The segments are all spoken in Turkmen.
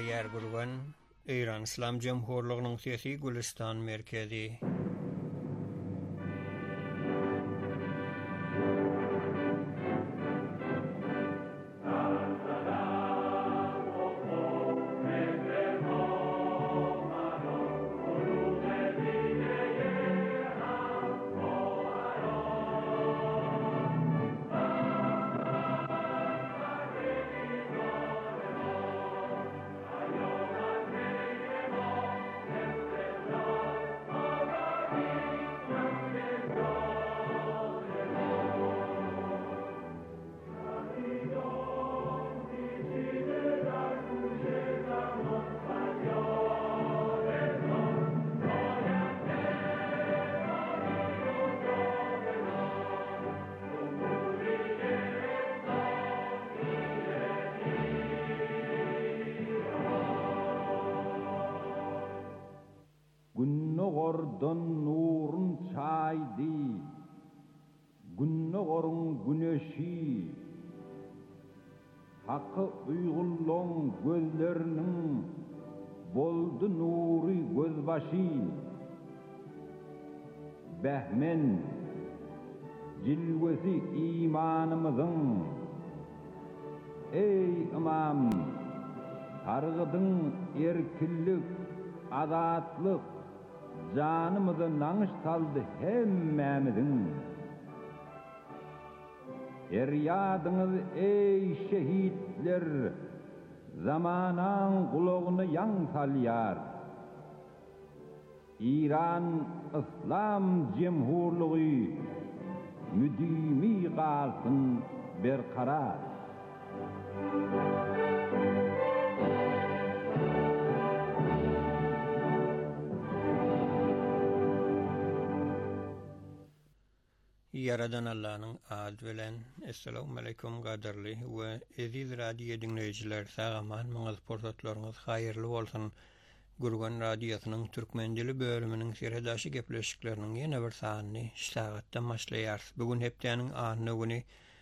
yer gurgan İran İslam Cemhurluğu'nun siyasi Gülistan merkezi. Günnogordan nurun çaydı, günnogorun güneşi, hakkı uygulluğun gözlerinin boldu nuri gözbaşı. Behmen, cilvesi imanımızın, ey imam, targıdın erkillik, azatlık, canımızı nanış saldı hemmemizin. Feryadınız ey şehitler, zamanan kulağını yan salyar. İran İslam Cemhurluğu müdimi kalsın berkarar. Yaradan Allah'ın adı bilen Esselamu Aleyküm qadarlı ve aziz radyo dinleyiciler sağaman mağaz portatlarınız hayırlı olsun. Gurgan Radyosu'nun Türkmen dili bölümünün seyredaşı gepleşiklerinin yeni bir sahanını iştahətdən başlayar. Bugün heptanın anı günü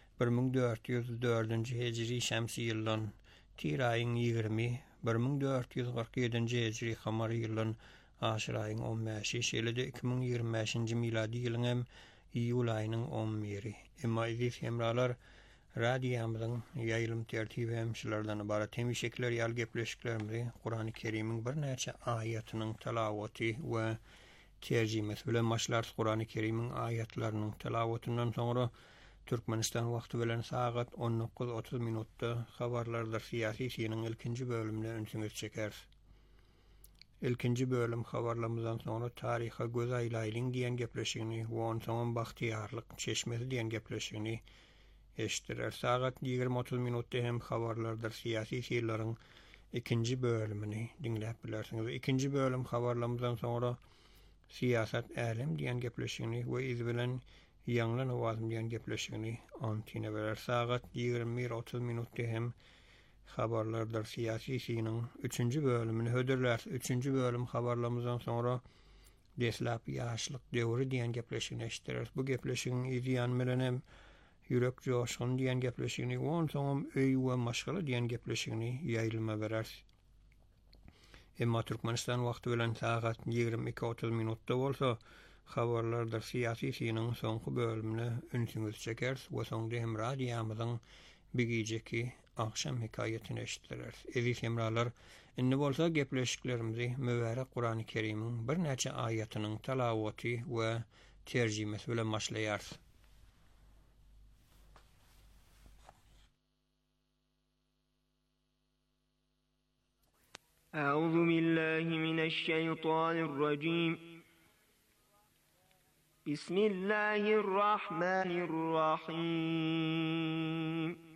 1404. Hicri Şemsi yılın Tir ayın 20, 1447. Hicri Qamar yılın Aşır ayın 15'i şeýle-de 2025. miladi yılın hem İyul ayının 11'i. Emma iziz hemralar radyomuzun yayılım tertibi hemşilerden ibaret hemişekler yal gepleşiklerimizi Kur'an-ı Kerim'in bir neçe ayetinin telaveti ve tercümesi bilen başlar. Kur'an-ı Kerim'in ayetlerinin telavetindan sonra Türkmenistan vakti bilen saat 19:30 minutta habarlardır siyasisinin ilkinci bölümüne önsünüz çeker. İlkinci bölüm habarlamızdan sonra tariha göz aylaylın diyen gepleşigini ve on zaman bahtiyarlık çeşmesi diyen gepleşigini eşittirer. Saat 20:30 minutta hem habarlardır siyasi siyirlerin ikinci bölümünü dinleyip bilersiniz. İkinci bölüm habarlamızdan sonra siyaset alem diyen gepleşigini ve izbilen yanlan ovazım diyen gepleşigini antine verer. Saat 21:30 minutta hem habarlardır siyasi siyinin 3. bölümünü hödürler. 3. bölüm habarlamızdan sonra deslap yaşlık devri diyen gepleşigini eşittirer. Bu gepleşigini izleyen bilenem yürek coşkun diyen gepleşigini on soňam öý we maşgala diyen gepleşigini ýaýylma berer. Emma Türkmenistan wagty bilen saat 22:30 minutta bolsa habarlardır siyasi siyinin soňky bölümine önsüňiz çeker we soňda hem radiýamyzyň bigijeki akşam hikayetini eşittirer. Eziz hemralar, inni bolsa gepleşiklerimizi mübarek Kur'an-ı Kerim'in bir neçe ayetinin telaveti ve tercümesi bilen başlaýar. Euzu billahi mineşşeytanirracim. Bismillahirrahmanirrahim.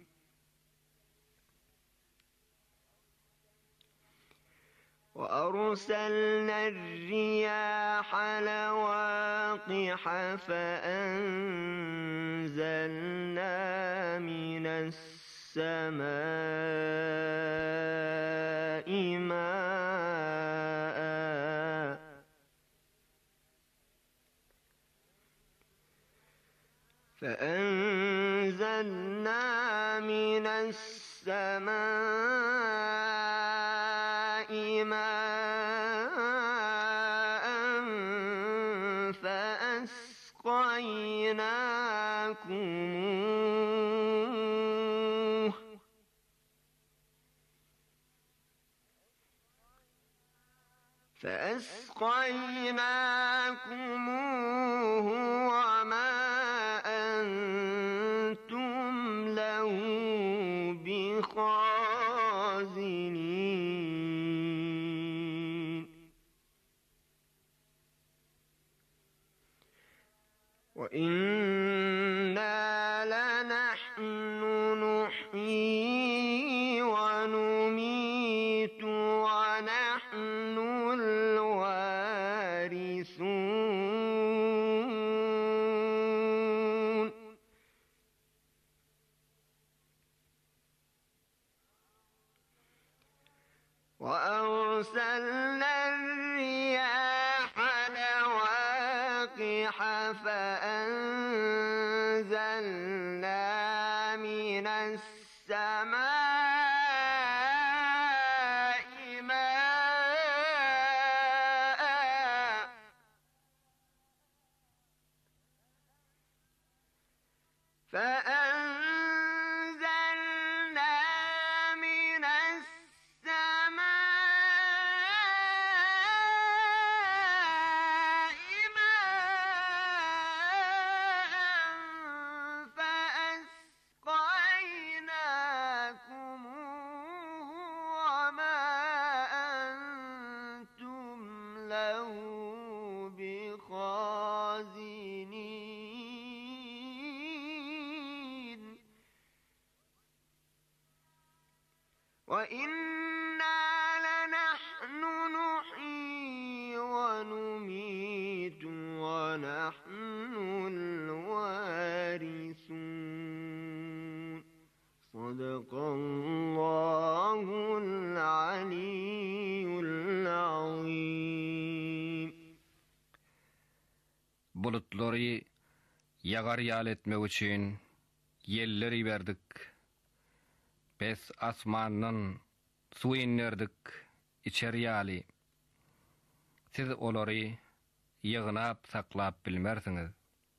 وأرسلنا الرياح لواقح فأنزلنا من السماء ماء فأنزلنا من السماء فكذبوه فأسقيناكموه وما أنتم له بخازنين وإنا لنحن نحيي ونميت ونحن الوارثون وأرسلنا الرياح لواقح فأنزلنا من السماء ماء فأنزلنا من السماء ماء فأسقيناكموه وما أنتم له بخازنين وإنا لنحن نحيي ونميت ونحن الوارثون صدق الله العلي العظيم. Bulutları yagar yal etmek için yerleri verdik. Bes asmandan su inlerdik içeri yali. Siz olary yığnap saklap bilmersiniz.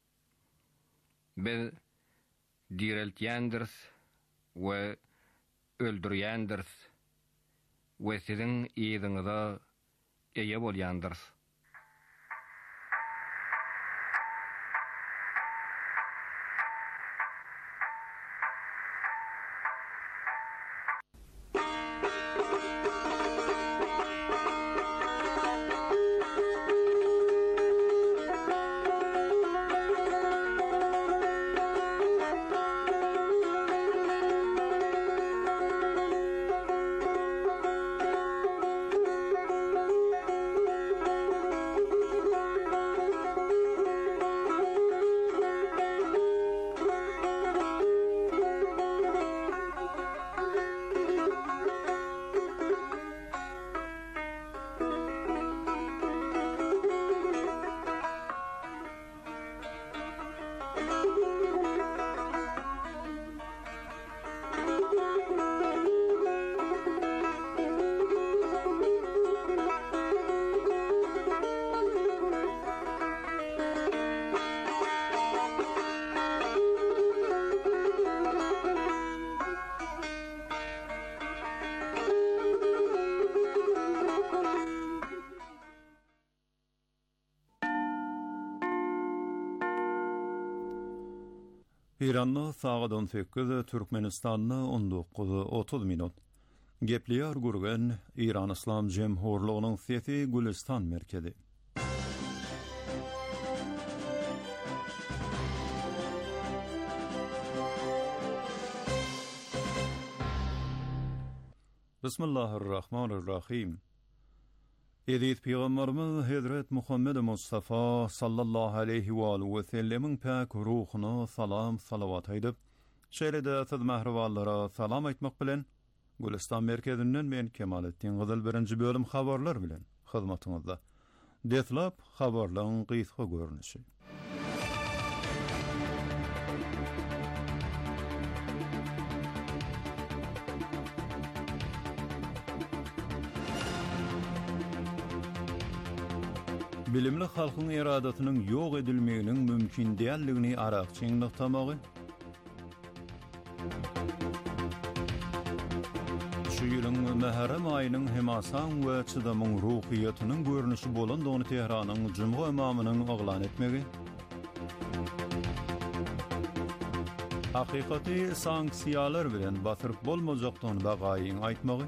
Biz direltýändirs we öldürýändirs we sizin ýygyňyza eýe bolýandyrs. İran'na saat 18, Türkmenistan'na 19:30 minut. Gepliyar gurgen İran İslam Cemhurluğu'nun sesi Gülistan merkezi. Bismillahirrahmanirrahim. Edit Peygamberimiz Hazret Muhammed Mustafa sallallahu aleyhi ve aleyhi ve sellemin pak ruhuna salam salavat edip şeýle-de siz mehribanlara salam etmek bilen Gülistan merkezinden men Kemalettin Gyzyl birinji bölüm habarlar bilen hyzmatyňyzda. Detlap habarlaryň gysga görnüşi. Bilimli halkyň iradatynyň ýok edilmeginiň mümkin däldigini arakçyňlyktamagy, Şu ýylyň Mäherem aýynyň hemasan we çydamyň ruhiýatynyň görnüşi bolan dony Tehranyň Jumga imamynyň oglan etmegi. Hakykaty sanksiýalar bilen batyryp bolmajakdygyny bagaýyň aýtmagy.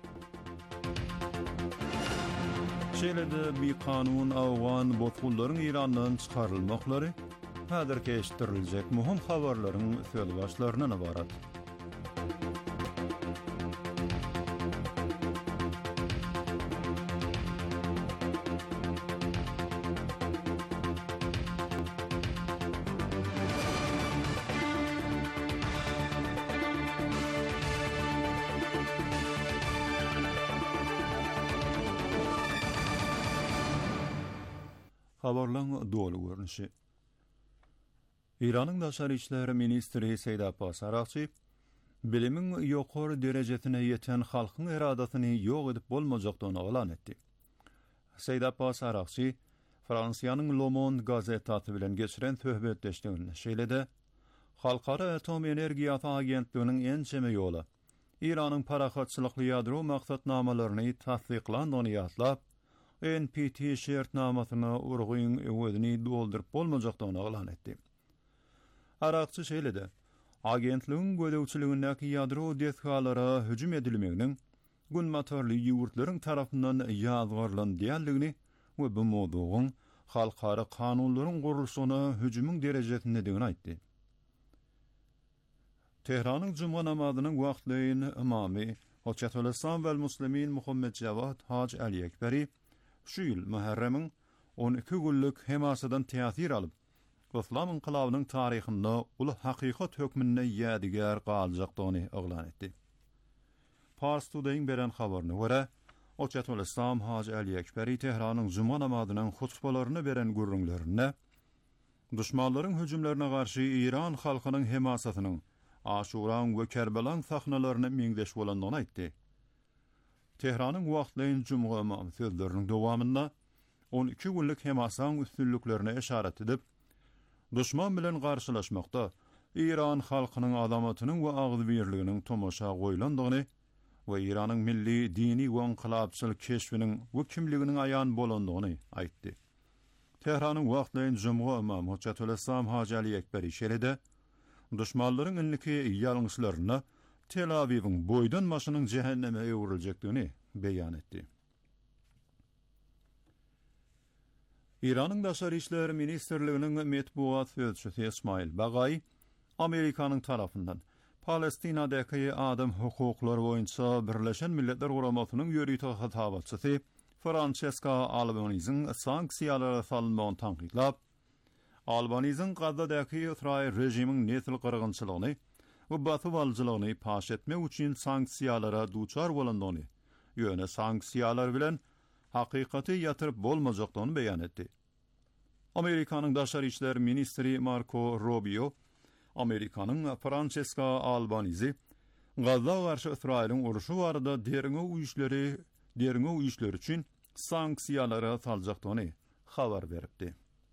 Şeýlede bir kanun awgan botgullaryň Irandan çykarylmaklary häzir keşdiriljek muhim habarlaryň sözi başlaryndan ibarat. Habarlaryň dolu görnüşi. İranyň Daşary işleri ministri Seýid Abbas Araqçy, bilimiň ýokary derejesine ýeten halkyň iradatyny ýok edip bolmajakdygyny elan etdi. Seýid Abbas Araqçy, Fransiýanyň Le Monde gazetasy bilen geçiren söhbetleşdiginde şeýlede, Halkara Atom Energiýasy agentliginiň ençeme ýoly, İranyň parahatçylykly ýadro maksatnamalaryny tasdiklandygyny ýatlap, NPT şertnamasyna urguň öwedini dolduryp bolmajakdygyny elan etdi. Araqçy şeýlede, agentligiň gödäwçiligindäki ýadro desgalara hüjüm edilmeginiň gün motorly ýurtlaryň tarapyndan ýazgarlan diýerligini we bu mowdugyň halkara kanunlaryň gurulşyna hüjümüň derejesinde digini aýtdy. Tehranyň Juma namazynyň wagtlaryny imamy Hoçatul Islam we Muslimin Muhammed Jawad Haj Ali Ekberi şu ýyl Muharremiň 12 günlük hemasadan täsir alyp, Islam inqilabynyň taryhynda uly hakykat hökmüne ýadigar galjakdygyny elan etdi. Pars Today'ň beren habaryna görä, Hoçatul Islam Haj Ali Ekberi Tehranyň Juma namazynyň hutbalaryny beren gürrüňlerine, düşmanlaryň hüjümlerine garşy İran halkynyň hemasatynyň Aşuraň we Kerbalaň sahnalaryny meňdeş bolandygyny aýtdy. Tehranyň wagtlaryň Jumga imam sözleriniň dowamynda 12 günlük hemasaň üstünlüklerine eşaret edip, düşman bilen garşylaşmakda İran halkynyň adamatynyň we agzybirliginiň tomaşa goýlandygyny we Iranyň milli, dini we inqilabçylyk keşfiniň we kimliginiň aýan bolandygyny aýtdy. Tehranyň wagtlaryň Jumga imam Hoçatul Islam Haj Ali Ekberi şeýlede, düşmanlaryň ilki ýalňyşlaryna Tel Avivyň boýdan maşynyň jehenneme öwriljekdigini beýan etdi. İranyň Daşary işleri ministrliginiň metbuat sözçüsi Ismail Bagay, Amerikanyň tarapyndan Palestinadaky adam hukuklary boýunça Birleşen Milletler Guramasynyň ýörüýti hatabatçysy Francesca Albanese sanksiýalara salynmagyny tanqidlap, Albanese Gazzadaky Israil rejimiň nesil gyrgynçylygyny we batyp aljylygyny paş etmek üçin sanksiýalara duçar bolandygyny, ýöne sanksiýalar bilen hakykaty ýatyryp bolmajakdygyny beýan etdi. Amerikanyň Daşary işleri ministri Marco Rubio, Amerikanyň Francesca Albanese, Gazza garşy Israiliň uruşy barada deriňe uýuşlar üçin sanksiýalara saljakdygyny habar beripdi.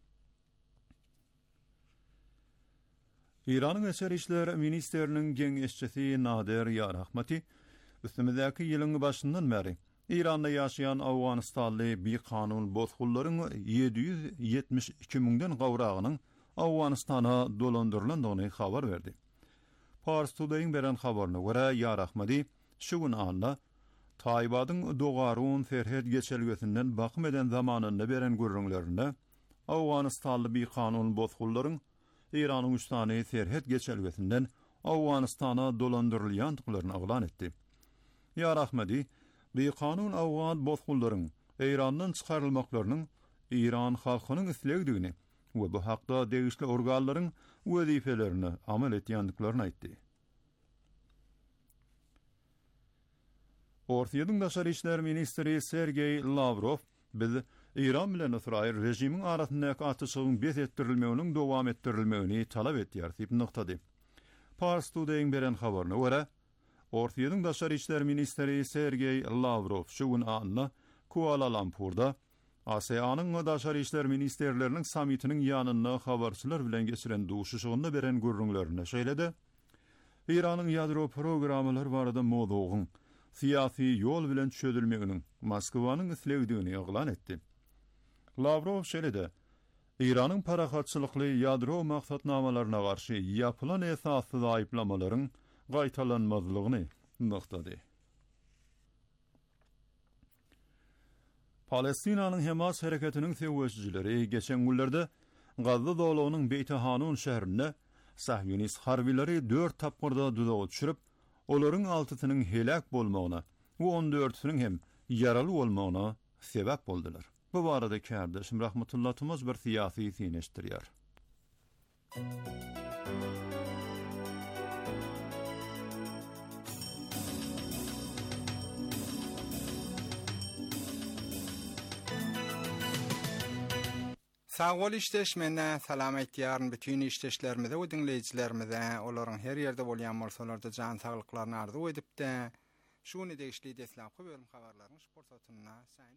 İranyň Daşary işleri ministriniň geňeşçisi Nader Yarahmati, üstümizäki ýylyň başyndan beri İranda ýaşaýan Awganistanly bir kanun bozgullaryň 772 000den gawragynyň Awganistana dolandyrylandygyny habar berdi. Pars Today'ň beren habaryna görä Yarahmati şu gün anda Taýbadyň dogarun ferhet geçelgesinden bakym eden zamanynda beren görüňlerinde Awganistanly bir kanun bozgullaryň İranyň üstany ferhet geçelgesinden Awganistana dolandyrylýandyklaryny elan etdi. Yarahmati bir kanun awgan bozgullaryň Irandan çykarylmaklarynyň İran halkynyň islegdigini we bu hakda degişli organlaryň wezifelerini amal etýändiklaryny aýtdy. Ortaýadyň Daşary işleri ministri Sergey Lavrov biz İran bilen Israil rejimiň arasyndaky atışygyň bet etdirilmeginiň dowam etdirilmegini talap etýär diýip noktady. Pars Today'ň beren habaryna görä, Ortaýadyň Daşary işleri ministri Sergey Lavrov şu gün anna Kuala Lumpurda ASEAN'yň Daşary işleri ministerleriniň samitiniň ýanynda habarçylar bilen geçiren duşuşygynda beren görüňlerine şeýlede, İran'ın yadro programmaları barada mowdugyň siyasi ýol bilen çözülmeginiň Moskwanyň islegdigini ýaglan etdi. Lavrov şeýle-de İran'ın parahatçylykly yadro maksatnamalaryna garşy ýapylan esassyz aýplamalaryň gaýtalanmazlygyny noktady. Palestinanyň Hamas hereketiniň sewçileri geçen günlerde Gazza dowlatynyň Beyt-i-Hanun şäherinde Sahyonist harbileri 4 tapgyrda dudaga düşürip, olaryň 6-synyň helak bolmagyna we 14-siniň hem yaraly bolmagyna sebäp boldylar. Bu barada kardeşim Rahmetullah Tumaz bir siyasi sineşdirýär. Sağol işleşmene salam aýtýaryn bütün işleşlerimize we dinleýijilerimize, olaryň her ýerde bolýan bolsalarda jan saglyklaryny arzu edip-de şuny degişli deslamky bölüm habarlaryny sport satynyna saýyn.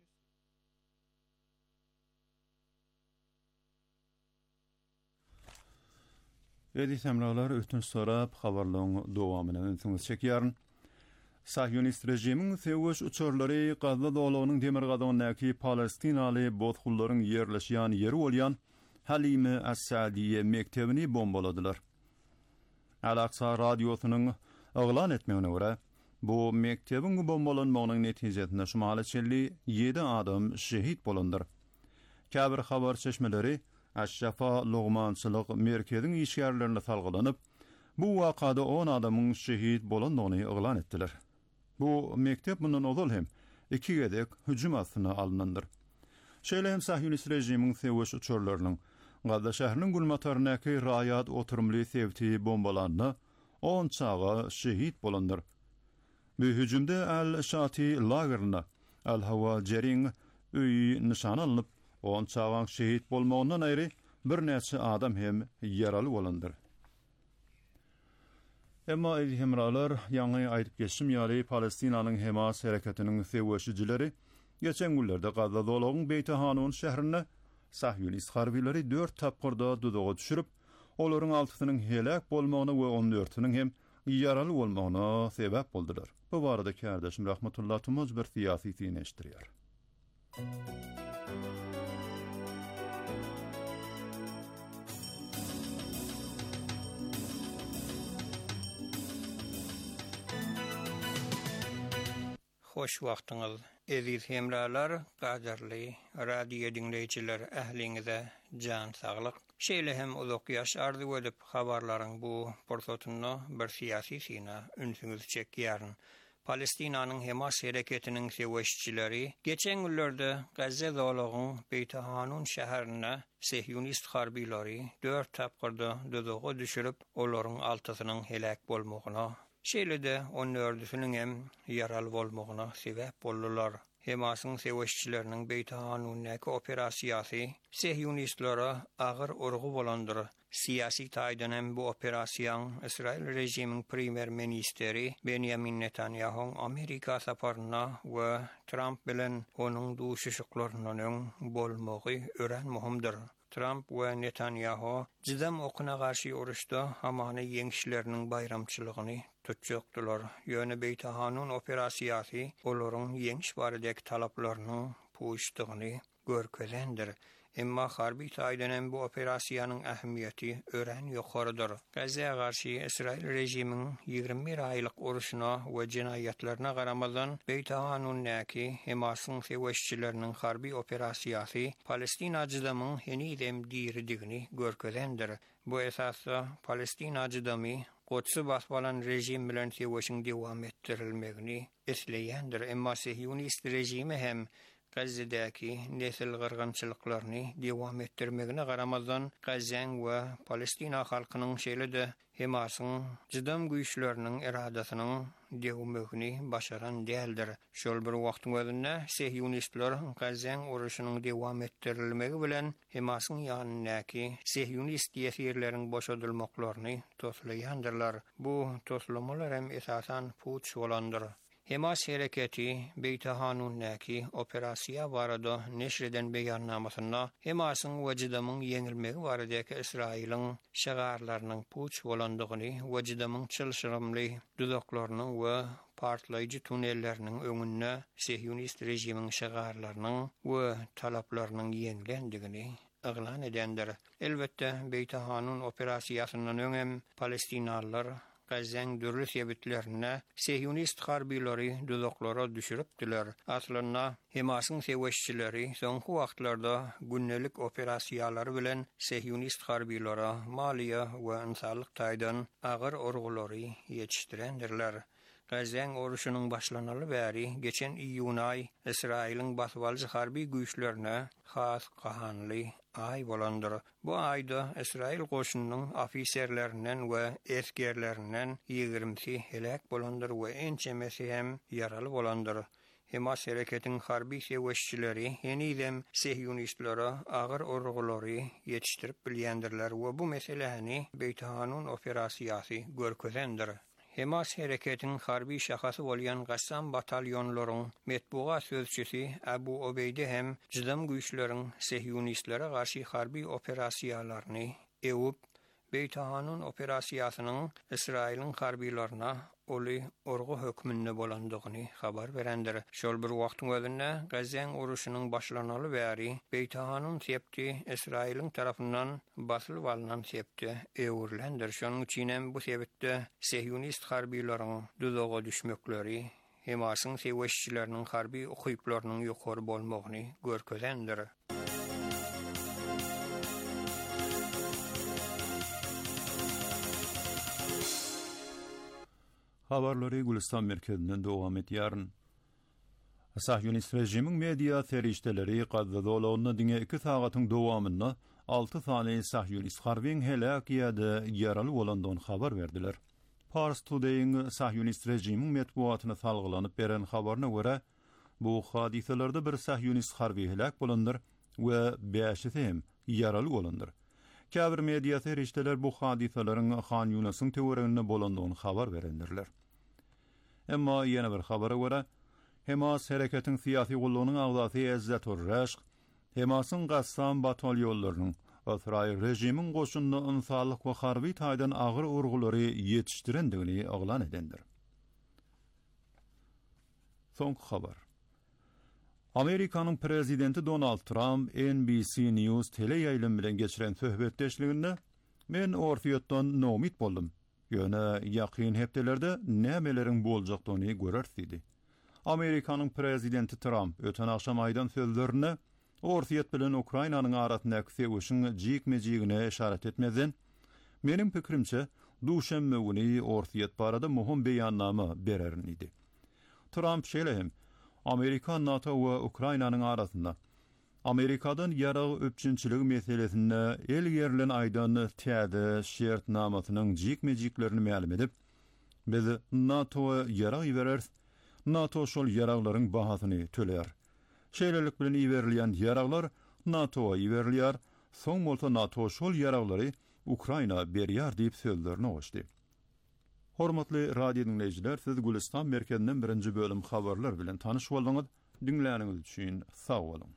Edi semralar ötün sorap habarlaryň dowamyny öňsüňiz çekýäryn. Sahyonist rejimiň sewç uçurlary Gazza dowlatynyň demir gadynyňky Palestinaly botgullaryň ýerleşýän ýeri bolýan Halime As-Saadiye mektebini bombaladylar. Al-Aqsa radiosynyň oglan etmegine görä, bu mektebiň bombalanmagynyň netijesinde şumaly 7 adam şehit bolandyr. Käbir habar çeşmeleri Aş-Şafa logmançylyk merkeziň işgärlerini salgylanyp, bu wakada 10 adamyň şehit bolandygyny oglan etdiler. Bu mektep bundan ozal hem 2 gedek hüjüm astyna alınandyr. Şeýle hem Sahyonist rejimiň sewç uçurlarynyň Gazza şäheriniň gulmatarynaky raýat oturumly sevti bombalandy, 10 çaga şehit bolandyr. Bu hüjümde Al-Shati lageryna Al-Hawa Jering öýi nişan alınıp, 10 çaga şehit bolmagyndan aýry bir näçe adam hem yaraly bolandyr. Emma hemralar ýangy aýdyp geçim ýaly Palestinanyň Hamas hereketiniň sewçijileri geçen günlerde Gazza dowlatynyň Beyt-i-Hanun şäherinde Sahyonist harbileri 4 tapgyrda dudaga düşürip, olaryň 6-synyň helak bolmagyna we 14-siniň hem yaraly bolmagyna sebäp boldylar. Bu barada kardeşim Rahmetullah Tumaz bir siyasi sineşdirýär. Hoş wagtyňyz, eziz hemralar, gaderli radio dinleýijiler ähliňize jan saglyk. Şeýle hem uzak ýaş arzu edip habarlaryň bu portatyny bir siyasi sina ünsüňiz çekýäryn. Palestinanyň Hamas hereketiniň sewçileri geçen günlerde Gazza dowlatynyň Beyt-i-Hanun şäherine Sahyonist harbileri 4 tapgyrda dudaga düşürip, olaryň 6-synyň helak bolmagyna, şeýle-de 14-siniň hem yaraly bolmagyna sebäp boldular. Hamasyň sewçileriniň Beyt-i-Hanundaky operasiýasy Sahyonistlara agyr urgu bolandyr. Siyasi taýdan hem bu operasiýaň Israil rejimiň primer ministeri Benjamin Netanyahu'ň Amerika saparyna we Trump bilen onuň duşuşyklarynyň bolmagy ören muhimdir. Trump we Netanyahu jydam okuna garşy uruşda hamany ýeňişleriniň bayramçylygyny tutjakdylar. Ýöne Beyt-i-Hanun operasiýasy olaryň ýeňiş baradaky talaplarynyň puýuşdygyny görkezendir. Emma harbi taýdan bu operasiýanyň ähmiýeti ören ýokarydyr. Gazzaga garşy Israil rejimiň 21 aýlyk uruşuna we jinayetlerine garamadan Beyt-i-Hanundaky Hamasyň sewçileriniň harbi operasiýasy Palestina jydamyň henidem diýirdigini görkezendir. Bu esasda Palestina jydamy Qudsy basbalan rejim bilen sewçiň dowam etdirilmegini esleýändir. Emma Sahyonist rejimi hem Gazza'daki nesil gyrgynçylyklaryny dowam etdirmegine garamadan Gazzaň we Palestina halkynyň şeýle-de Hamasyň jydam güýçleriniň iradasynyň dewmegini başaran däldir. Şol bir wagtyň özünde Sahyonistler Gazzaň uruşynyň dowam etdirilmegi bilen Hamasyň ýanyndaky Sahyonist ýerleriň boşadylmaklaryny toslaýandyrlar. Bu toslamalar hem esasan puç bolandyr. Hamas hareketi Beyt Hanun'daki operasiya barada neşreden beyannamasında Hamas'ın vecdamın yenilmegi baradaki İsrail'in şagarlarının puç bolandygyny, vecdamın çylşyrymly düzeklerinin we partlayıcı tunellerinin öňünde Sihiyonist rejimiň şagarlarynyň we talaplarynyň ýenilendigini ıglan edendir. Elbette Beyt Hanun operasiýasyndan öňem Palestinalılar Gazzeň dürli sebitlerine Sihiyonist harbiýlary düzeklara düşüripdiler. Aslynda Hamasyň seweşçileri soňky wagtlarda günnelik operasiýalary bilen Sihiyonist harbiýlara maliýa we insanlyk taýdan agyr orgulary ýetişdirendirler. Gazzeň oruşunyň başlanaly bäri geçen iýun ay Israiliň baswalyjy harbi güýçlerine has gahanly ay bolandyr. Bu aýda Israil goşunynyň ofiserlerinden we eskerlerinden 20-si helak bolandyr we ençemesi hem ýaraly bolandyr. Hamas hareketiň harbi seweşçileri henidem Sihiyonistlara agyr orgulary ýetişdirip bilýändirler we bu meseleni Beyt Hanun operasiýasy görkezendir. Hamas hareketiň harbi şahasy bolýan Gassam batalyonlaryň metbuat sözçüsi Abu Obeyde hem jydam güýçleriň Sihiyonistlere garşy harbi operasiýalaryny ewip Beyt Hanun operasiýasynyň Israiliň harbiýlaryna oly orgu hökmünde bolandygyny habar berendir. Şol bir wagtyň özünde Gazzeň uruşunyň başlanaly bäri Beyt Hanun septi Israiliň tarapyndan basylyp alynan septi ewrilendir. Şonuň üçin bu sebäpde Sihiyonist harbiýlaryň düzege düşmekleri Hamasyň seweşçileriniň harbi okyplarynyň ýokary bolmagyny görkezendir. Habarlary Gülistan merkezinden dowam etýär. Sahiyonist rejimiň media terişdeleri Gazza dolagyna diňe 2 sagatyň dowamynda 6 sany Sahiyonist harbiň helak ýa-da ýaraly bolandygyny habar berdiler. Pars Today'ın Sahiyonist rejimiň metbuatyna salgylanyp beren habaryna görä, bu hadiselerde bir Sahiyonist harbi helak bolandyr we 5 hem ýaraly bolandyr. Käbir media terişdeler bu hadiselerin Han Yunasyň töwereginde bolandygyny habar berendirler. Emma ýene bir habara görä, Hamas hareketiň syýasy gollugynyň agzasy Ezzat Urraş, Hamasyň Gassam batalyonlarynyň Israil rejimiň goşunyny insanlyk we harby taýdan agyr urgulary ýetişdirendigini aglan edendir. Soňky habar. Amerikanyň prezidenti Donald Trump NBC News teleýaýlym bilen geçiren söhbetdeşliginde men orfiýatdan nomit boldum. Ýöne ýakyn hepdelerde nämeleriň boljakdygyny görerdi. Amerikanyň prezidenti Trump öten akşam aýdan sözlerine orfiýat bilen Ukrainanyň arasyndaky següşiň jikmejigine işaret etmeden, meniň pikirimçe duşanma güni orfiýat barada muhim beýannama bererin idi. Trump şeýle Amerika, NATO we Ukrainanyň arasynda Amerikadan ýaragy öpçünçilik meselesinde el ýerilen aýdan täze şertnamasynyň jikmejiklerini ma'lum edip, biz NATO'ya ýarag bereriz, NATO şol ýaraglaryň bahasyny töler. Şeýlelik bilen iberilýän ýaraglar NATO'ya iberilýär, soň bolsa NATO şol ýaraglary Ukraina berýär diýip sözlerini goşdy. Hormatly radio dinleyijiler, siz Gülistan merkezinden birinji bölüm habarlar bilen tanyş boldyňyz. Dinläniňiz üçin sag bolun.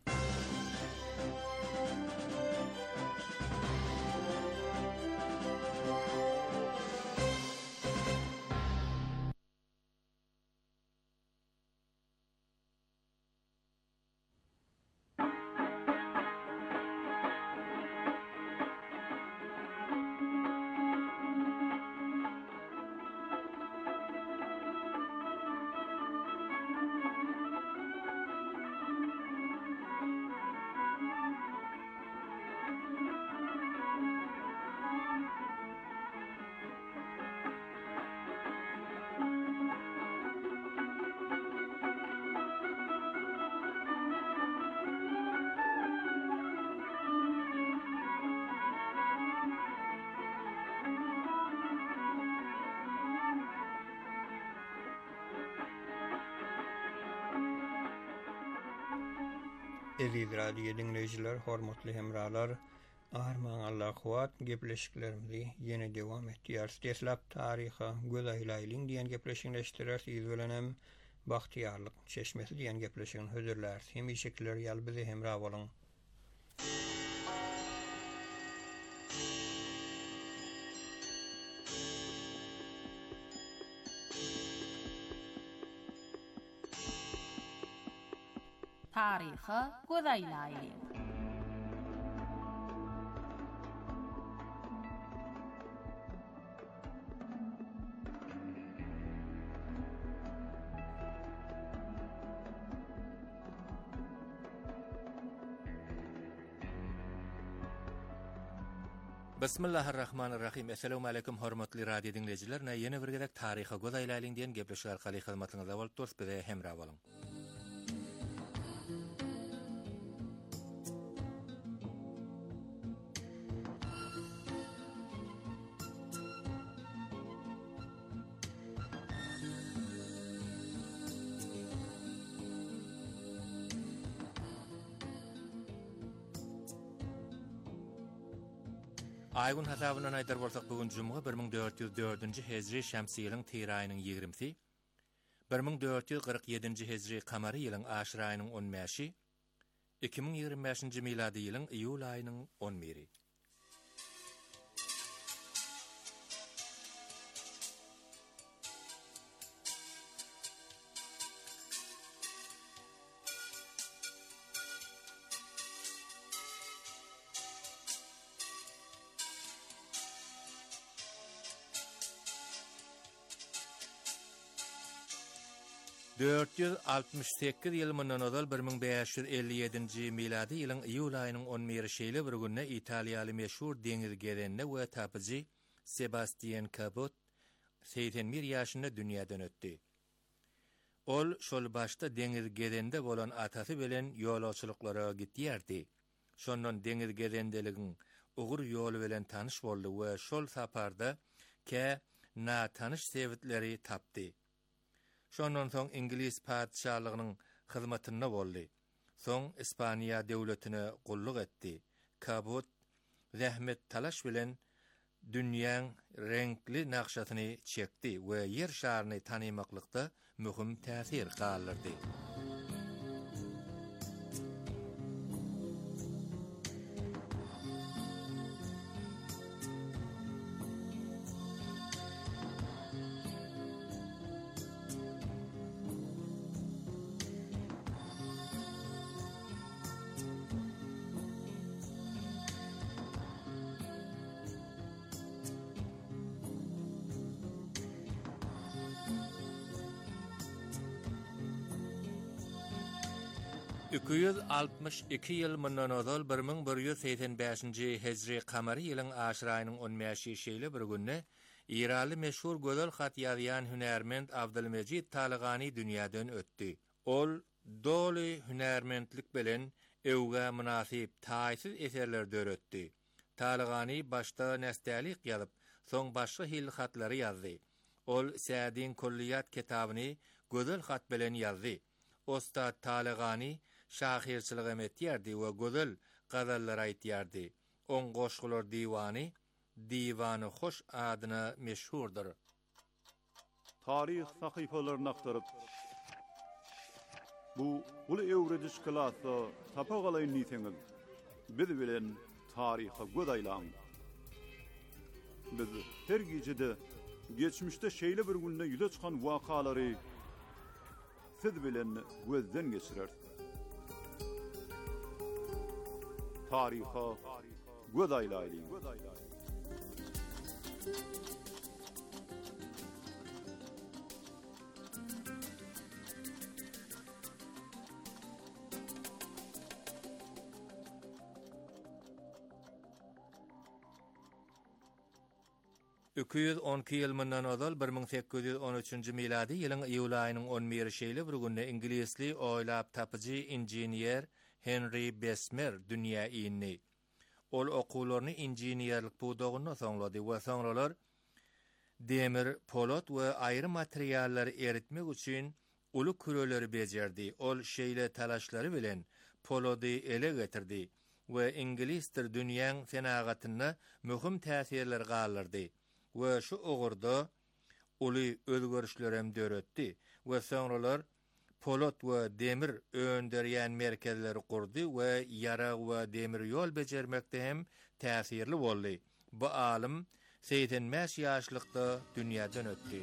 Eziz radio dinleyijiler, hormatly hemralar, arman Allah kuat gepleşiklerimizi ýene dewam etýär. Deslap taryha göz aýlaýlyň diýen gepleşikleşdirer, siz bilenem bahtiyarlyk çeşmesi diýen gepleşigen hödürler. Hem şekiller ýaly bize hemra bolan. Taryhy gozaýlaýly. Bismillahirrahmanirrahim. Assalamu alaykum hormatly radio dinleyijiler. Ýene bir gezek taryhy gozaýlaýlyň diýen gepleşik arkaly hyzmatyňyzda bolup durýar, bize hemra boluň. Aygun hasabynyň aýdar bolsak bugün jumga 1404-nji hejri şämsi ýylyň tyr aýynyň 20-si, 1447-nji hejri kamary ýylyň aşyr aýynyň 15-i, 2025-nji miladi ýylyň iýul aýynyň 11-i. ...468 ýyl mundan ozal 1557-nji miladi ýylyň iýul aýynyň 11-i şeýle bir günne Italiýaly meşhur deňiz gezenine we tapyjy Sebastian Cabot 81 ýaşynda dünýäden ötdi. Ol şol başda deňiz gezende bolan atasy bilen ýolagçylyklara gitýärdi. Şondan deňiz gezendeligiň ugur ýoly bilen tanyş boldy we şol saparda na tanyş sebitleri tapdy. Şondan soň İngiliz padşahlygynyň hyzmatyna boldy. Soň Ispaniýa döwletine gulluk etdi. Cabot zähmet talaş bilen dünýäň renkli nakşasyny çekdi we ýer şaryny tanymaklykda möhüm täsir galdyrdy. ...262 ýyl mundan ozal 1185-nji hejri kamary ýylyň aşyr aýynyň 15-i şeýle bir günne Iraly meşhur gözel hat ýazýan hünärmend Abdülmejid Talagany dünýäden ötdi. Ol doly hünärmendlik bilen ewge münasip taýsyz eserler döretdi. Talagany başda nästälik ýazyp, soň başga hil hatlary ýazdy. Ol Sa'din Kulliyat kitabyny gözel hat bilen ýazdy. Ostad Talagany şahirçilik etýärdi we gözel gazallar aýtýardy. On goşgular diwany, Diwany hoş adyna meşhurdur. Tarih sahypalaryny aktaryp bu uly ewrediş klasy tapagalyň niýetiňiz biz bilen taryha godaýlaň. Biz her gejede geçmişde şeýle bir günde ýüze çykan wakalary siz bilen gözden geçirer. Taryha godaýlaýly. ýyl mundan ozal 1813-nji miladi ýylyň iýul aýynyň 11-i şeýle bir günde ingilisli oýlap tapyjy injinier Henry Bessemer dünýä ýyny. Ol okuwlaryny injinierlik budagyna soňlady we soňralar demir, polat we aýry materiallar eritmek üçin uly küreleri bejerdi. Ol şeýle talaşlary bilen polady ele getirdi we ingilistir dünýäň senagatyna möhüm täsirler galdyrdy. We şu ogurda uly özgörüşler hem döretdi we soňralar polat we demir öndürýän merkezleri kurdy we ýara we demir ýol bejermekde hem täsirli boldy. Bu alim 85 ýaşlykda dünýäden ötdi.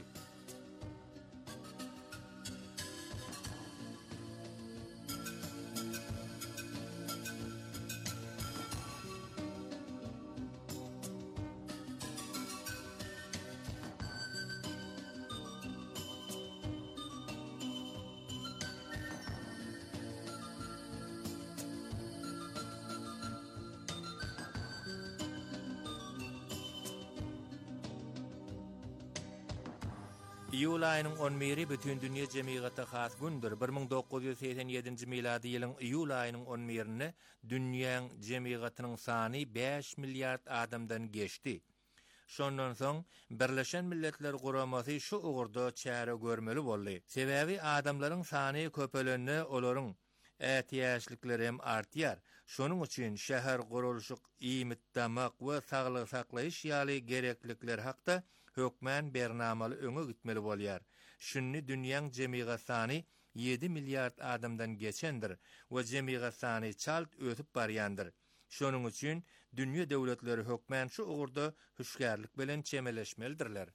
İýul aýynyň 11-i bütün dünýä jemgyýaty has gündür. 1987-nji milady ýylyň iýul aýynyň 11-ni dünýäň jemgyýatynyň sany 5 milliard adamdan geçdi. Şondan soň Birleşen Milletler Guramasy şu ugurda çäre görmeli boldy. Sebäbi adamlaryň sany köpelenne olaryň ätiýäçlikleri hem artýar. Şonuň üçin şäher gurulşyk iýmitdamak we saglyk saklaýyş ýaly gereklikler hakda hökmän bernamaly öňe gitmeli bolýar. Şunny dünýäň jemgyýat sany 7 milliard adamdan geçendir we jemgyýat sany çalt ötüp barýandyr. Şonuň üçin dünýä döwletleri hökmän şu ugurda hüşgärlik bilen çemeleşmelidirler.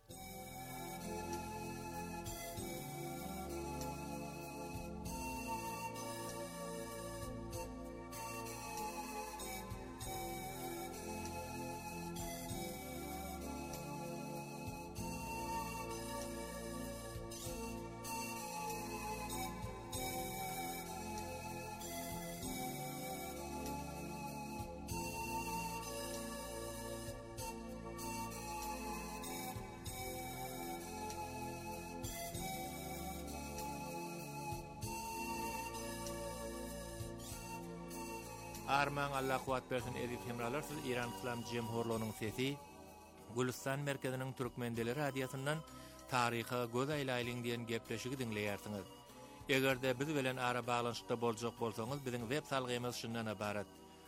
Arman Allah kuwat bersin edip hemralar siz İran İslam Cemhurluğu'nun sesi Gülistan merkezinin Türkmendeleri radyosundan tariha göz aylaýlyň diýen gepleşigi dinleýärsiňiz. Egerde biz bilen ara baglanyşda boljak bolsaňyz biziň web salgymyz şundan ibarat: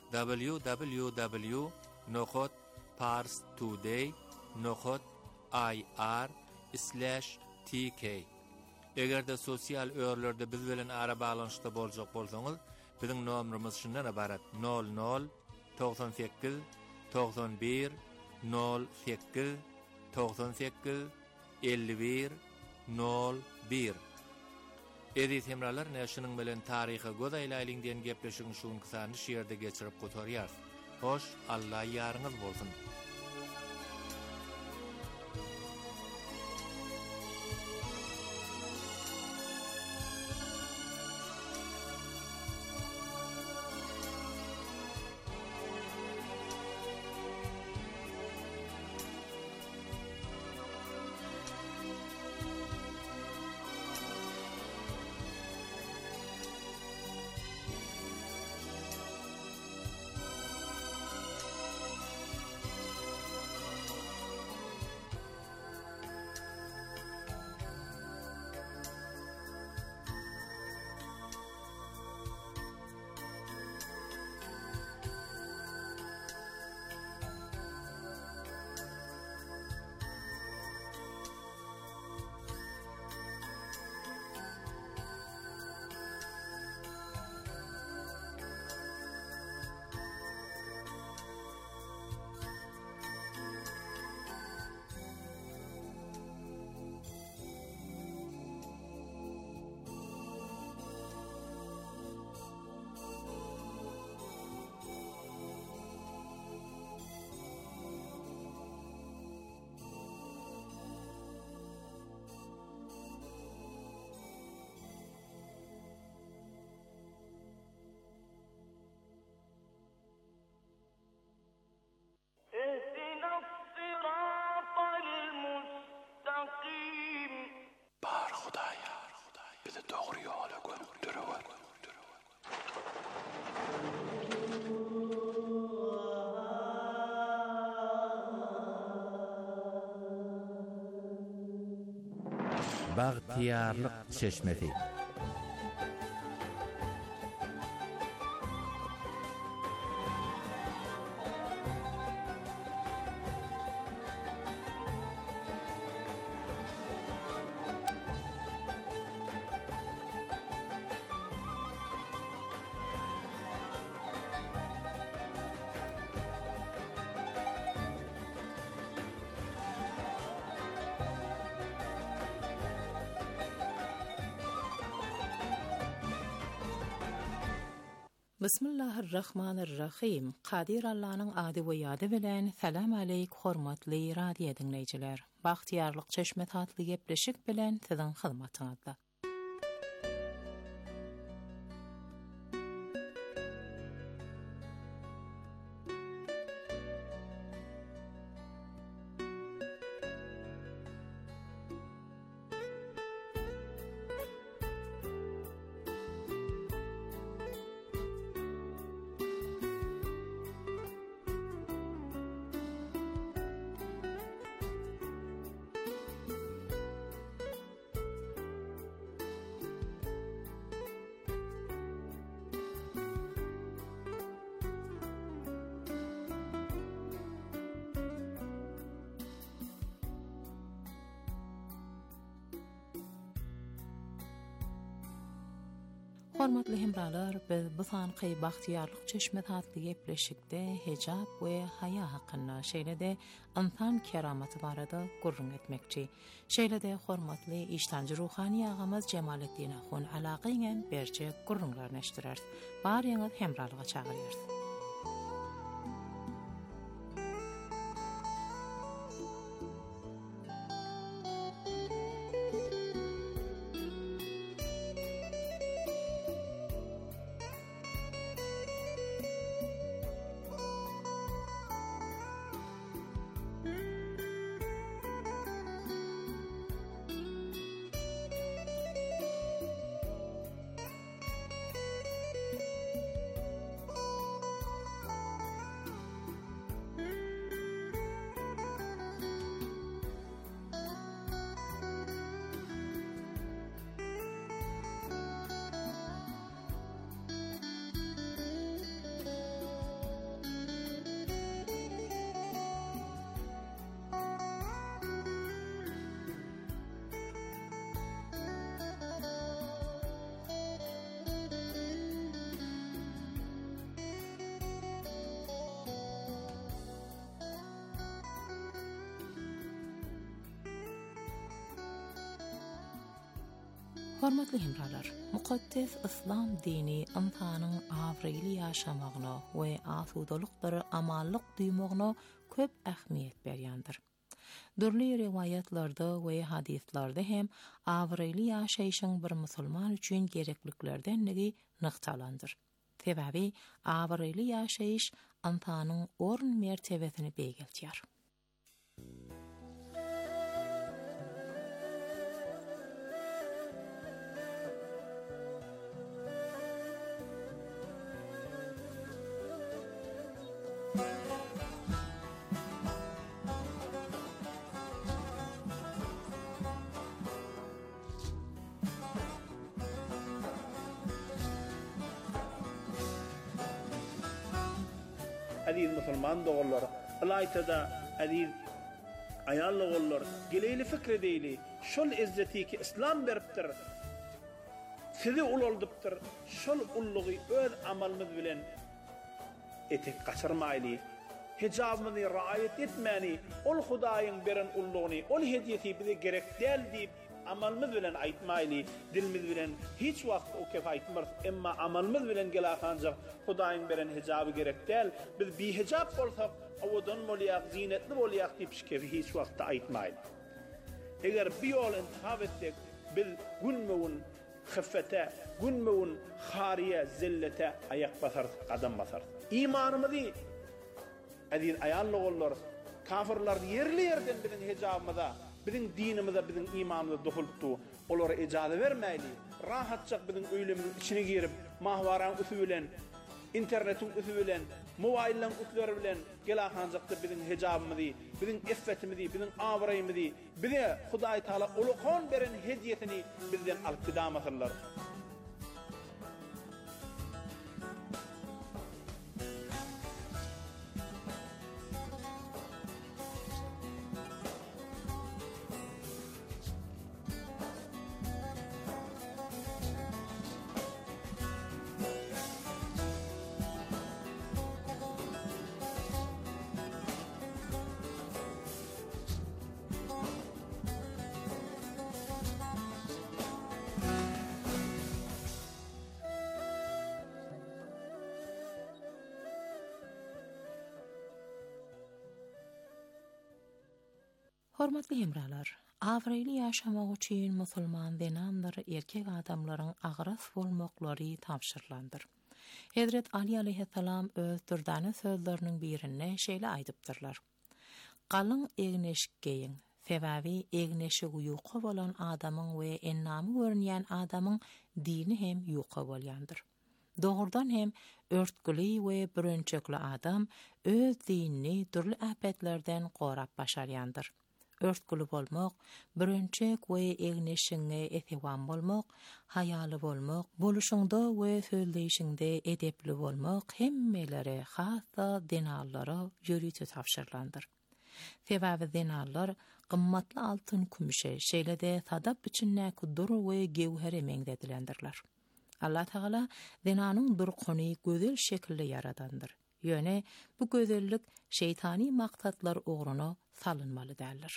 www.parstoday.ir/tk. Egerde sosial öýerlerde biz bilen ara baglanyşda boljak bolsaňyz biziň nomerimiz şundan ibarat: 00 98 91 08 98 51 01. Edit hemralar näşiniň bilen taryha göz aylaýlyň diýen gepleşigiň şuň kysany şeýerde geçirip gotarýar. Hoş, Allah ýaryňyz bolsun. Bagtiyarlyk çeşmesi. Bismillahirrahmanirrahim. Qadir Allah'ın adı we ýady bilen salam aleyk hormatly radio dinleýijiler. Bagtyarlyk çeşme tatly gepleşik bilen siziň hyzmatyňyzda. Hormatly hemralar, biz bu sanky bagtyarlyk çeşme tatly gepleşikde hejab we haya hakynda şeýlede insan keramaty barada gurrun etmekçi. Şeýlede hormatly iştanjy ruhani agamyz Jemaletdin Ahun alagyňa berje gurrunlar neşdirer. Barýaňyz hemralyga çagyrýar. Hormatly hemralar, mukaddes İslam dini insanyň awryly ýaşamagyna we asudalykdary amallyk duýmagyna köp ähmiýet berýändir. Dürli riwayatlarda we hadislarda hem awryly ýaşaýyşyň bir musulman üçin gerekliklerden biri nyktalandyr. Sebäbi awryly ýaşaýyş insanyň orun mertebesini beýgeltýär. Aziz musulman doğullar, alaytada aziz ayallı oğullar, geleyli fikri deyli, şol izzeti ki İslam beriptir, sizi uloldyptyr, şol ulluğu öz amalımız bilen etek kaçırmayli, hicabımızı raayet etmeni, ol Hudaýyň beren ulluğunu, ol hediyeti bize gerek del deyip, amalımız bilen aytmayli, dilimiz bilen hiç wagt o kef aytmaz, emma amalımız bilen gelahancak Hudaýyň beren hijabı gerek del. Biz bi hijab bolsak, awadan bolýak, zinetli bolýak diýip şekefi hiç wagt aytmayly. Eger bir ýol intihab etsek, biz günmewin hiffete, günmewin hariye, zillete ayak basar, qadam basar. İmanymyzy aziz ayally bollar, kafirler yerli yerden biziň hijabymyza, biziň dinimize, biziň imanymyza dokulupdy. Olara ijazat bermäýli. Rahatçak biziň öýlemimiň içine girip, mahwaran üsü bilen, internetin üsü bilen, mobilyň üsleri bilen gelahanjakda biziň hijabymyzy, biziň iffetimizi, biziň awraýymyzy, bize Hudaý Taala ulukon beren hediyetini bizden alyp gidamasyrlar. Hormatly hemralar, Avrayli yaşamak için musulman denanlar erkek adamların agras bolmaklary tapşyrlandyr. Hazret Ali aleyhisselam öz dürdane sözlerinin birine şeýle aýdypdyrlar. Galyň egneşik geýin, sebabi egneşi ýuqa bolan adamyň we ennamy görünýän adamyň dini hem ýuqa bolýandyr. Dogurdan hem örtküli we bürünçekli adam öz dinini türlü apetlerden gorap başarýandyr. Örtküli bolmak, bürünçek we egneşiňe etiwan bolmak, hayaly bolmak, boluşuňda we sözleýişiňde edepli bolmak hemmeleri hassa dinallara ýörüýte tapşyrlandyr. Sebabi dinallar gymmatly altyn kümüşe, şeýle-de sadap içindäki dur we gewher emeňdedilendirler. Allah Taala dinanyň durquny gözel şekilde yaradandyr. Ýöne bu gözellik şeytani maksatlar uğruna salınmaly däldir.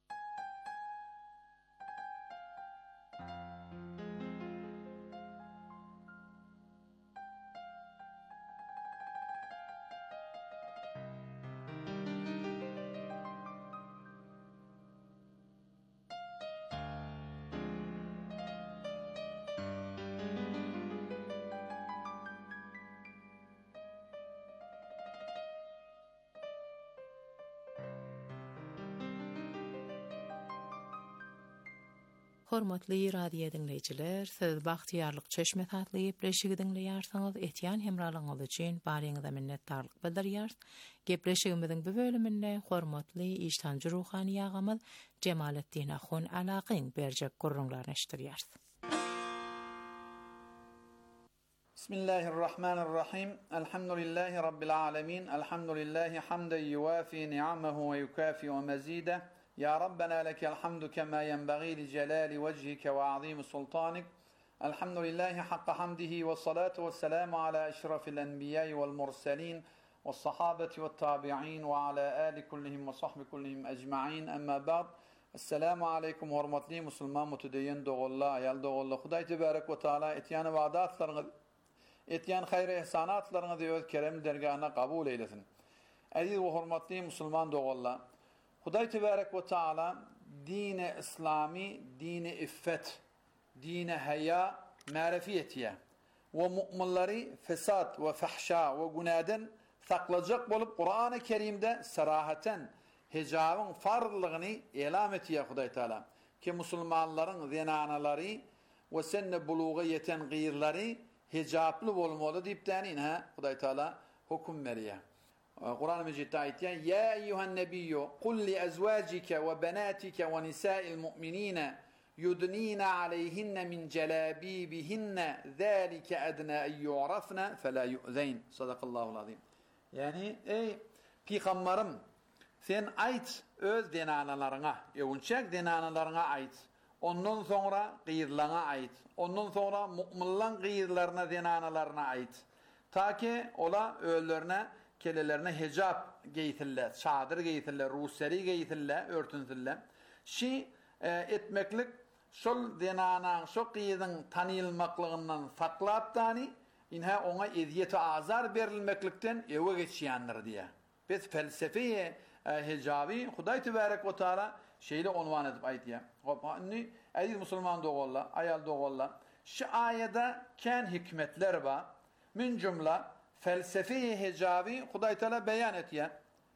Hormatly radio dinleyijiler, siz bagtyarlyk çeşme tatly gepleşigi dinleýärsiňiz, etýän hemralyňyz üçin baryňyza minnetdarlyk bildirýär. Gepleşigimiziň bu bölüminde hormatly iştanjy ruhany ýagymyz Jemaletdin Ahun Alaqyň berjek gurrunlaryny eşitdirýär. Bismillahirrahmanirrahim. Elhamdülillahi rabbil alamin. Elhamdülillahi hamden yuwafi ni'amahu ve yukafi ve mazida. يا ربنا لك الحمد كما ينبغي لجلال وجهك وعظيم سلطانك الحمد لله حق حمده والصلاة والسلام على أشرف الأنبياء والمرسلين والصحابة والتابعين وعلى آل كلهم وصحب كلهم أجمعين أما بعد السلام عليكم ورحمة مسلمان متدين دوغالله يال دوغالله خداي تبارك وتعالى اتيان وعداتlarını etiyan hayır ihsanatlarını diyor kerem dergahına kabul eylesin. Aziz ve hürmetli Müslüman doğallah. Huday Tebarek ve Teala dini İslami, dini iffet, dini haya marifiyetiye ve mu'minleri fesat ve fahşa ve günaden saklacak bolup Kur'an-ı Kerim'de sarahaten hicabın farlılığını elam etiye Huday Teala. Ki Müslümanların zinanaları ve senne buluğa yeten gıyırları hicaplı olmalı deyip denin Huday Teala hukum veriyor. Kur'an-ı Mecid'de ayetiyen Ya eyyuhan nebiyyü kul li ezvacike ve benatike ve nisa'il mu'minine yudnine aleyhinne min celabibihinne zâlike ednâ en yu'rafne felâ yu'zeyn. Sadakallahul azim. Yani ey peygamberim sen ait öz denanalarına, evunçak denanalarına ait. Ondan sonra gıyırlarına ait. Ondan sonra mu'minlan gıyırlarına denanalarına ait. Ta ki ola öllerine kelelerine hicap giytiller, çadır giytiller, ruseri giytiller, örtüntüller. Şi etmeklik şol denanan, şol giyidin tanıyılmaklığından saklap tani, inha ona eziyeti azar verilmeklikten eve geçiyandır diye. Biz felsefeye hicabi, Huday Tebarek ve Teala şeyle unvan edip ayetiye. Aziz Müslüman doğallah, ayal doğallah. Şu ayede ken hikmetler var. Min cümle felsefe-i hicabi Huday Teala beyan etiye.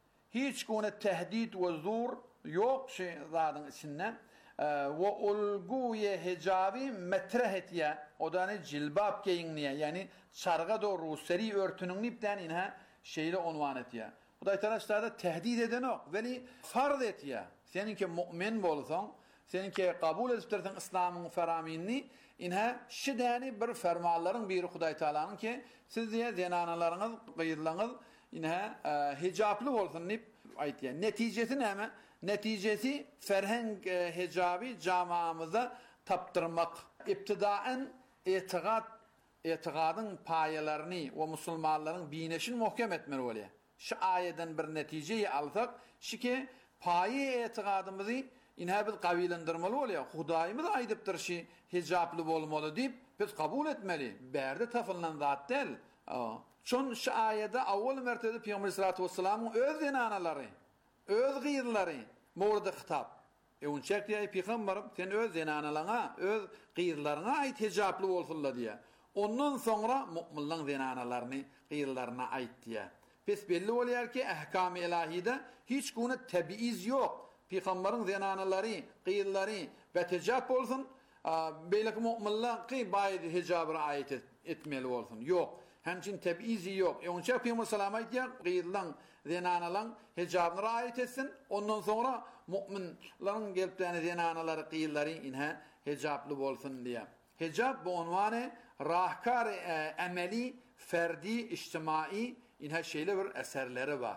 Hiç gune tehdit ve zur yok zadın içinden. Ve ulguye hicabi metreh etiye. O da ne cilbab geyinliye. Yani çarga doğru seri örtünün nipten inha şeyle unvan etiye. Huday Teala işte tehdit eden o. Veli farz etiye. Seninki mu'min bolsan, seninki kabul edip tersen İslam'ın feraminini inha şidani bir fermanların biri Huday Teala'nın ki siz diye zenanalarınız, gıyırlarınız inha hicaplı olsun deyip ayetiye. Neticesi ne mi? Neticesi ferheng hicabi camiamıza taptırmak. İptidaen itikadın payalarını ve Müslümanların bineşini muhkem etmeli oluyor. Şu ayeden bir neticeyi alsak, şu ki payi itikadımızı inha biz kavilendirmeli oluyor. Hudayımız aydıptır ki hicaplı olmalı deyip biz kabul etmeli. Berde tafılan zat değil. Çün şu ayette avval mertebede Peygamber sallallahu aleyhi ve sellem'in öz zinanaları, öz gıyırları Morda hitap. Unçak diye peygamberim sen öz zenanalarına, öz qıyırlarına ait hicaplı bolsunlar diye. Ondan sonra müminlerin zenanalarını, qıyırlarına ait diye. Pes belli oluyor ki ahkam-ı ilahide hiç kuna tabiiz yok. Peygamberin zenanaları, qıyırları betecap olsun. Beylek müminler ki bayid hicabına ait etmeli olsun. Yok. Hemçin tabiizi yok. Onçak Peygamber sallallahu aleyhi ve sellem qıyırlan zenanalan hicabına ait etsin. Ondan sonra müminlerin gelipteni zenanaları, qıyırları inha hicaplı bolsun diye. Hicab bu unvanı rahkar ameli, ferdi, içtimai inha şeyle bir eserleri var.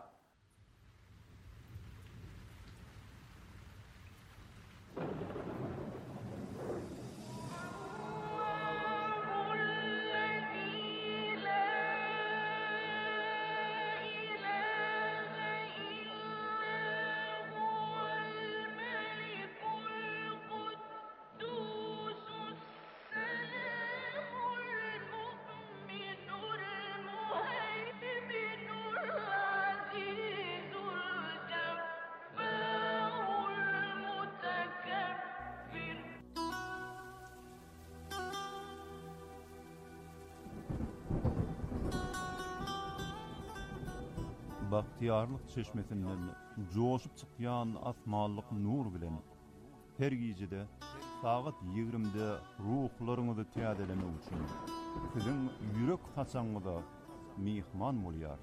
Bahtiyarlık çeşmesinden coşup çıkyan asmallık nur bilen her gecede saat 20'de ruhlarınızı tiyadelemek için sizin yürek taşanıda mihman bolyar.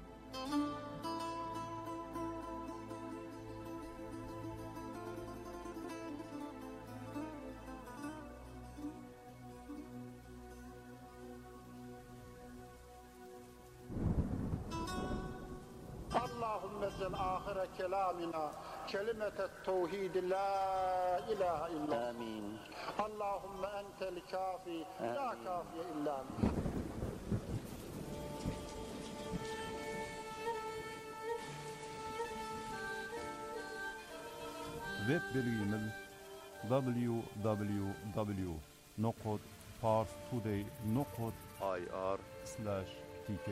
اللهم اجعل آخر كلامنا كلمة التوحيد لا إله إلا آمين. اللهم أنت الكافي لا كافي إلا أنت. Web bilgimiz www.parstoday.ir/tk.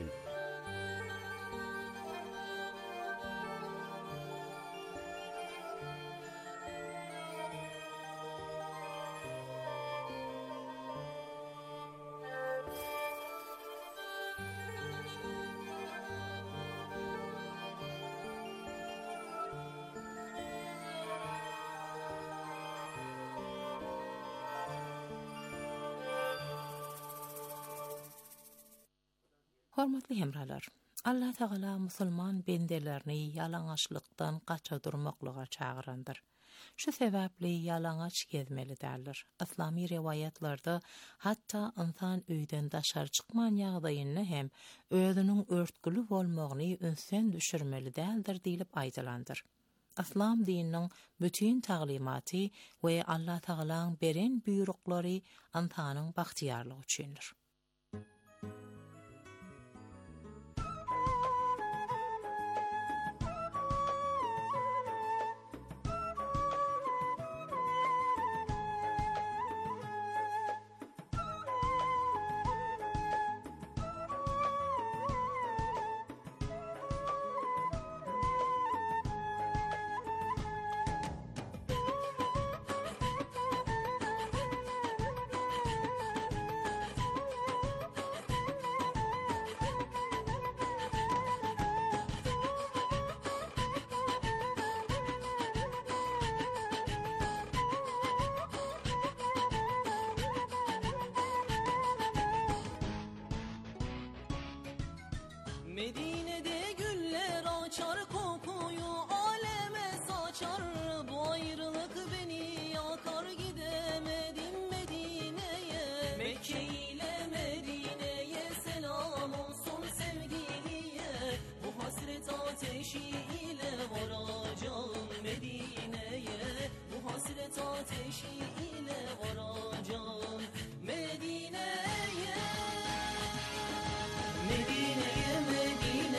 Hormatly hemralar, Allah Taala musulman bendelerini yalaňaçlykdan gaça durmaklyga çağırandyr. Şu sebäpli yalaňaç gezmeli däldir. İslami riwayatlarda hatta insan öýden daşar çykman ýagdaýyny hem özüniň örtgüli bolmagyny ünsen düşürmeli däldir diýilip aýdylandyr. İslam dininiň bütün taglimaty we Allah Taalaň beren buýruklary insanyň bahtiýarlygy üçindir. Medine'de güller açar kokuyu aleme saçar. Bu ayrılık beni yakar, gidemedim Medine'ye. Mekke ile Medine'ye selam olsun sevgiliye. Bu hasret ateşi ile varacağım Medine'ye. Bu hasret ateşi ile varacağım Medine'ye. Medine'ye, Medine'ye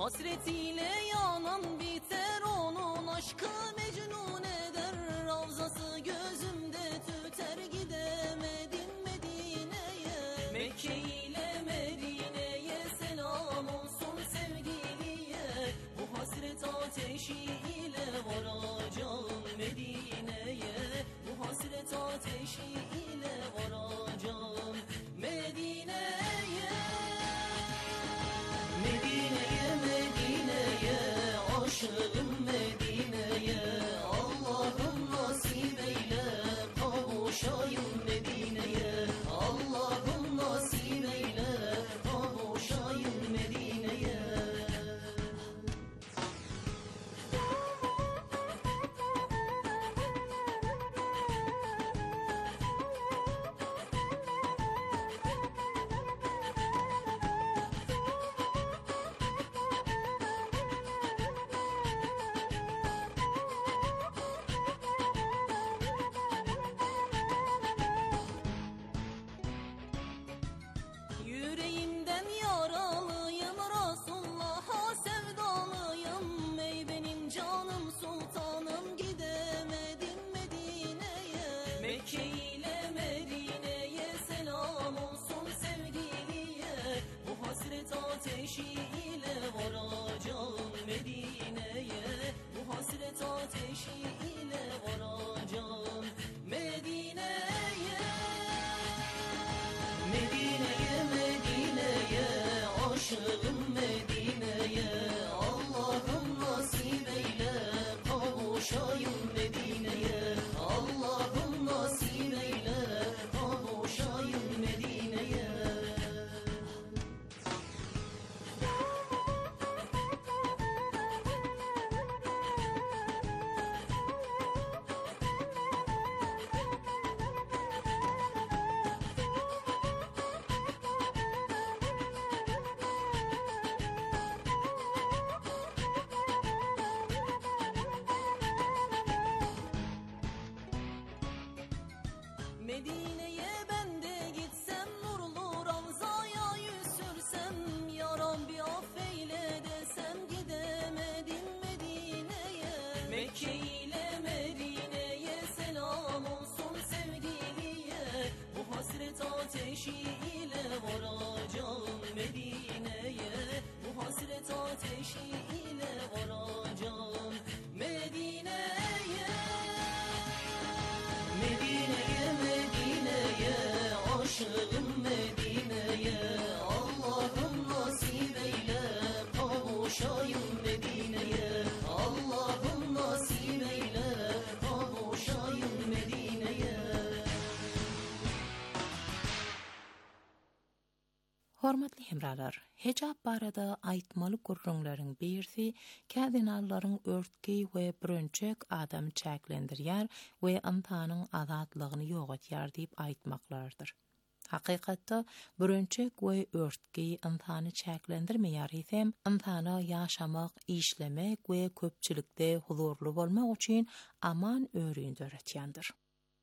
Hasretiyle yanan biter onun aşkı mecnun eder. Ravzası gözümde tüter gidemedim Medine'ye. Mekke ile Medine'ye selam olsun sevgiliye. Bu hasret ateşi ile varacağım Medine'ye. Bu hasret ateşi ile varacağım Medine'ye. Medine'ye, Medine'ye, aşığım Medine'ye. Allah'ım nasip eyle, kavuşayım Medine'ye. Allah'ım nasip eyle, kavuşayım Medine'ye. Yüreğimden yaralıyım, Resulullah'a sevdalıyım. Ey benim canım sultanım, gidemedim Medine'ye. Mekke ile Medine'ye selam olsun sevgiliye. Bu hasret ateşi ile varacağım Medine'ye. Bu hasret ateşi ile varacağım Medine'ye. Medine'ye, Medine'ye, aşığım Medine'ye. Allah'ım nasip eyle, kavuşayım Medine'ye. Allah'ım nasip eyle, kavuşayım Medine'ye. Medine'ye ben de gitsem, nurlu Ravza'ya yüz sürsem. Ya Rabbi affeyle desem, gidemedim Medine'ye. Mekke ile Medine'ye selam olsun sevgiliye. Bu hasret ateşi ile varacağım Medine'ye. Bu hasret ateşi ile varacağım Medine'ye. Medine'ye, Medine'ye, aşığım Medine'ye. Allah'ım nasip eyle, kavuşayım Medine'ye. Allah'ım nasip eyle, kavuşayım Medine'ye. Hormatly hemralar, hijab barada aýtmaly gurrunlaryň birisi kardinalların örtki we brönçek adam çäklendirýär we antanyň azatlygyny ýok etýär diýip aýtmaklardyr. Hakykatda brönçek we örtki antany çäklendirmeýär hem antana ýaşamak, işlemek we köpçülikde huzurly bolmak üçin aman öwründir etýändir.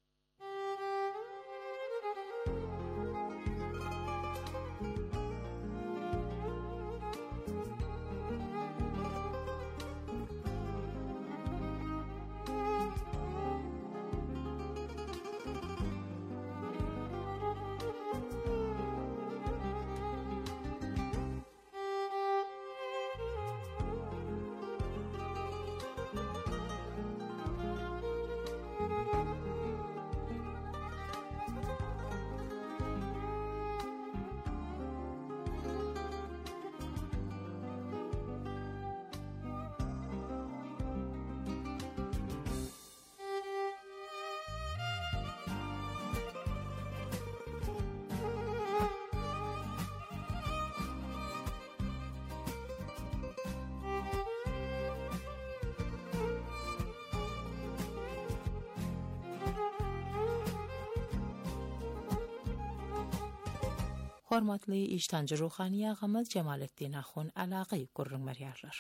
Hormatly iştancı ruhani ağamız Cemalettin Ahun alagy gurrunmarýarlar.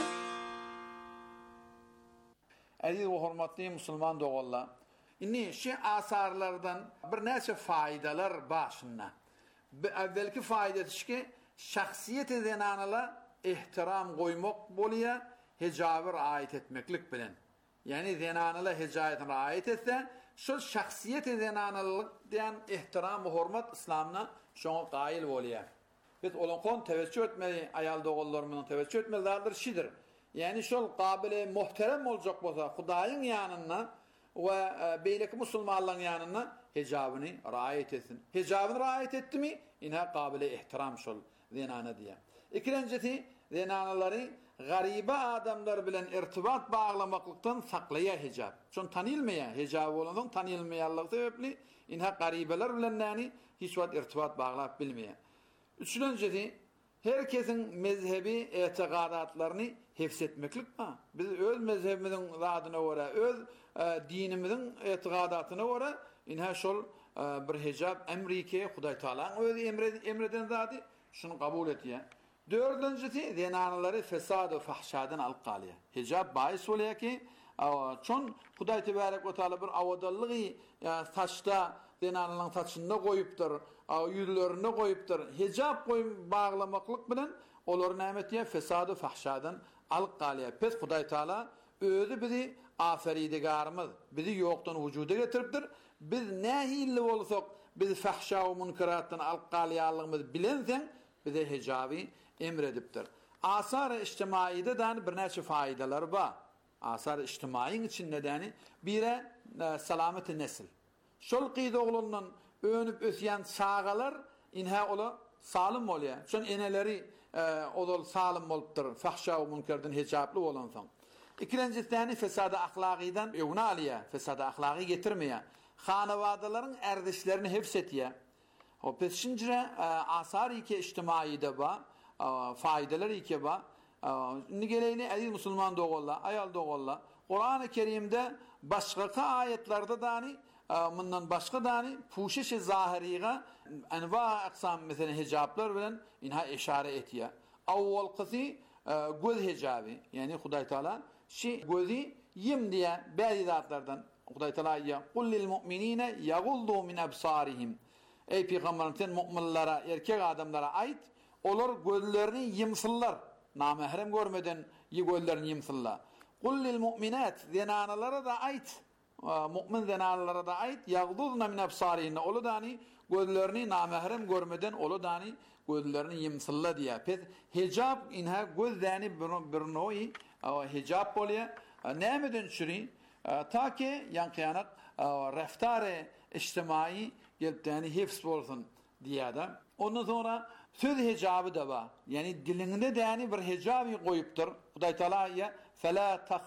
Aziz we hormatly musulman dogallar, inni şu asarlardan bir näçe faýdalar başynda. Evvelki faýdasy ki şahsiyet edenanala ihtiram koymak bolya hicabı raayet etmeklik bilen. Yani zenanala hicayetine raayet etse şu şahsiyet zenanalık diyen ihtiram ve hurmat İslam'na şoňa gaýyl bolýar. Biz olan teveccüh etmeli, ayal dogallarymyň teveccüh etmelidir şidir. Yani şol qabile muhterem boljak bolsa Hudaýyň ýanyna we beýleki musulmanlaryň ýanyna hijabyny raayet etsin. Hijabyny raayet etdimi? Ina qabile ihtiram şol zenana diýär. Ikincisi zenanalary garibe adamlar bilen irtibat bağlamaklıktan saklaýar hijab. Şon tanylmaýar, hijab bolanyň tanylmaýanlygy sebepli ina garibeler bilen näni hiç wagt irtibat bağlap bilmeýär. Üçüncüsi herkesin mezhebi etiqadatlaryny hefsetmeklik mi? Biz öz mezhebimiziň zadyna göre, öz dinimiziň etiqadatyna göre ina şol bir hijab emrike Hudaý Taala öz emreden zady şunu kabul etýär. Dördüncüsü zenanalary fesad we fahşadan alyp galýar. Hijab baýys bolýar ki, çon Hudaý Tebarek we Taala bir awdallygy taşda zenanalyň taşynda goýupdyr, ýüzlerine goýupdyr. Hijab goýup baglamaklyk bilen olar nämetýär fesad we fahşadan alyp galýar. Pes Hudaý Taala özü bizi aferidigarymyz, bizi ýokdan wujuda getiripdir. Biz nähilli bolsak, biz fahşa we munkaratdan alyp galýarlygymyzy bilensen, bize hijaby emredipdir. Asar-ı ijtimaiyde dan bir näçe faýdalary bar. Asar-ı ijtimaiň içinde däni bire salamet-i nesil. Şol qyýda oglunyň önüp ösýän çağalar inha ola salim bolýar. Şon eneleri olal salim bolupdyr. Fahşa we munkardan hijably bolan soň. Ikincisi däni fesada ahlakydan öwne alýar. Fesada ahlaky getirmeýär. Hanawadaların erdişlerini hefsetýär. O peşince asar-ı ki ijtimaiyde ba, faydaları ki ba. Nigeleyni aziz musulman dogallar, ayal dogallar. Kur'an-ı Kerim'de başka ayetlerde dani, bundan başka dani puşiş-i zahiriga enva aksam mesela hicablar bilen inha işare etýär. Awwal qisi göz hijabi, yani Hudaý Taala şi gözi yim diye bazı zatlardan Hudaý Taala ya kul lil mu'minine yagullu min absarihim. Ey Peygamberimden müminlere, erkek adamlara ait, olar gözlerini yimsınlar. Namahrem görmeden gözlerini yimsınlar. Kul lil mu'minat zenanalara da ait, mümin zenanalara da ait, yagdudna min absarihinne. Olu dani gözlerini namahrem görmeden olu dani gözlerini yimsınlar diye. Pes hijab inha gözlerini bir noy hijab bolýar. Nämeden çüri? Ta ki yanqyanak reftare ijtimai gelipdäni hifz bolsun diýär. Ondan sonra söz hijabı da bar. Yani dilinde däni bir hijaby goýupdyr. Hudaý Taala ya fela